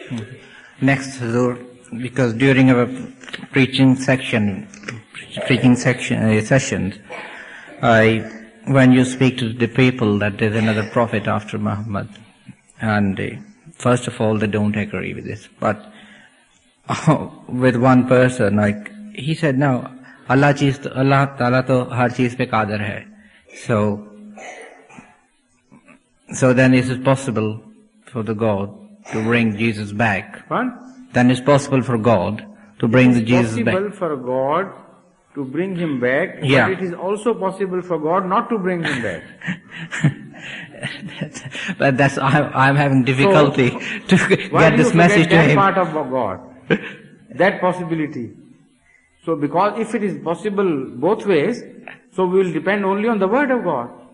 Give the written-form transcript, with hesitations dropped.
Next, Hazur, because during our preaching sessions, when you speak to the people that there's another prophet after Muhammad, and first of all, they don't agree with this. But with one person, like he said, no, Allah Ta'ala to har cheez pe qadir hai. So then is it possible for the God to bring Jesus back? What? Then it's possible for God to bring the Jesus back. It is possible for God to bring him back, Yeah. but it is also possible for God not to bring him back. But that's I'm having difficulty to Why get do this you message forget to that him. part of God? That possibility. So because if it is possible both ways, so we will depend only on the word of God.